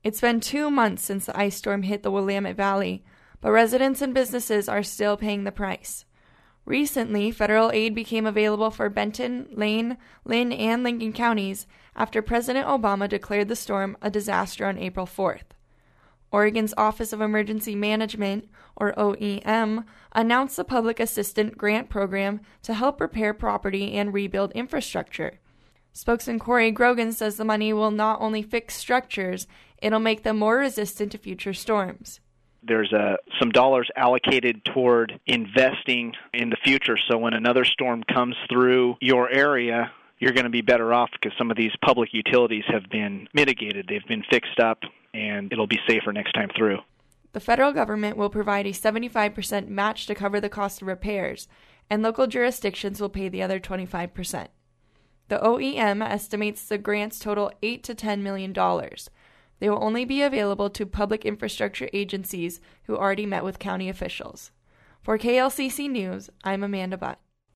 It's been 2 months since the ice storm hit the Willamette Valley, but residents and businesses are still paying the price. Recently, federal aid became available for Benton, Lane, Linn, and Lincoln counties after President Obama declared the storm a disaster on April 4th. Oregon's Office of Emergency Management, or OEM, announced the Public Assistance Grant Program to help repair property and rebuild infrastructure. Spokesman Corey Grogan says the money will not only fix structures, it'll make them more resistant to future storms. There's some dollars allocated toward investing in the future, so when another storm comes through your area, you're going to be better off because some of these public utilities have been mitigated. They've been fixed up, and it'll be safer next time through. The federal government will provide a 75% match to cover the cost of repairs, and local jurisdictions will pay the other 25%. The OEM estimates the grants total $8 to $10 million. They will only be available to public infrastructure agencies who already met with county officials. For KLCC News, I'm Amanda Butt.